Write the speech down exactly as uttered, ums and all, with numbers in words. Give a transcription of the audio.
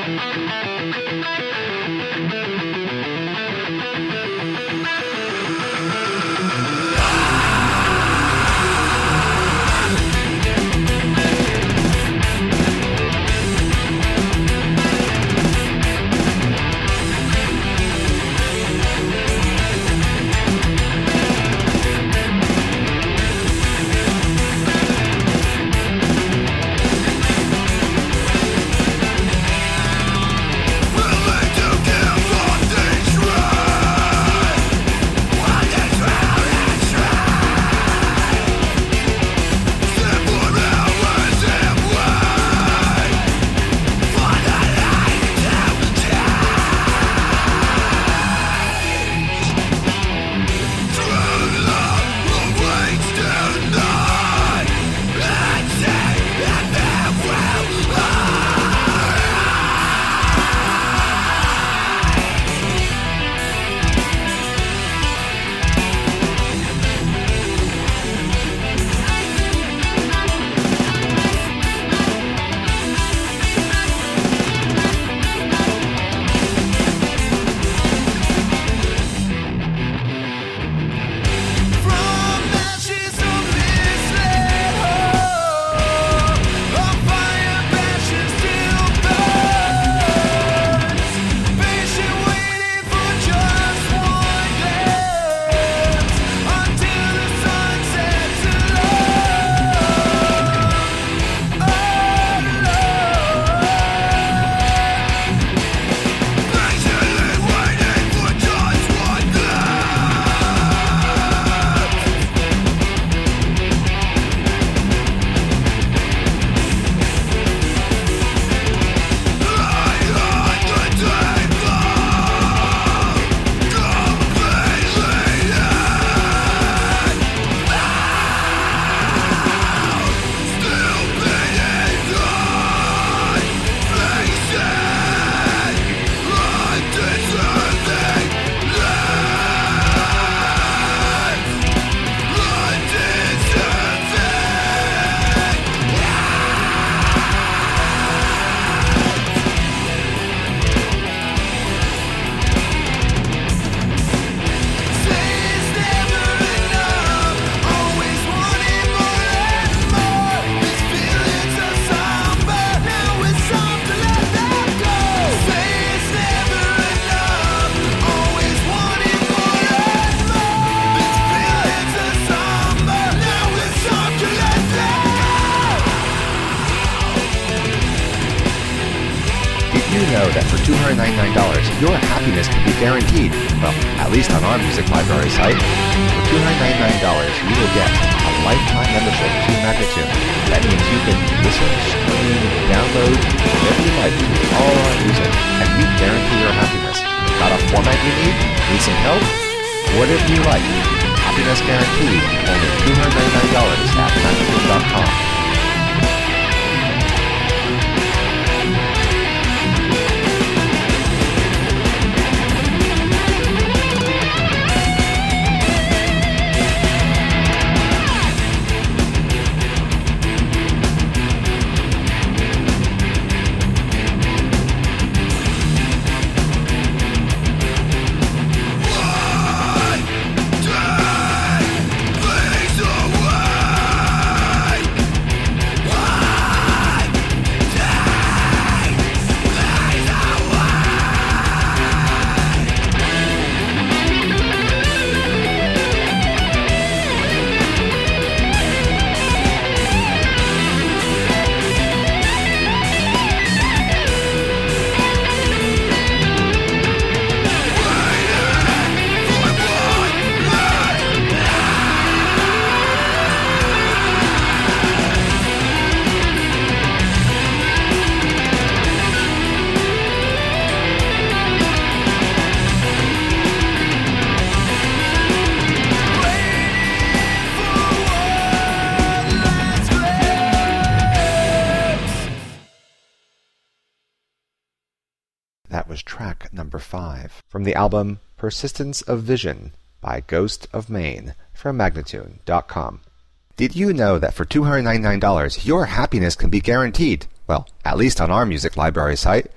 know that for two hundred ninety-nine dollars, your happiness can be guaranteed. Well, at least on our music library site. For two hundred ninety-nine dollars, you will get a lifetime membership to Magnatune. That means you can listen, stream, download, whatever you like to all our music, and we guarantee your happiness. Got a format you need? Need some help? Whatever you like. Happiness guaranteed. Only two hundred ninety-nine dollars at Magnatune dot com. That was track number five from the album Persistence of Vision by Ghost of Maine from Magnatune dot com. Did you know that for two hundred ninety-nine dollars your happiness can be guaranteed? Well, at least on our music library site.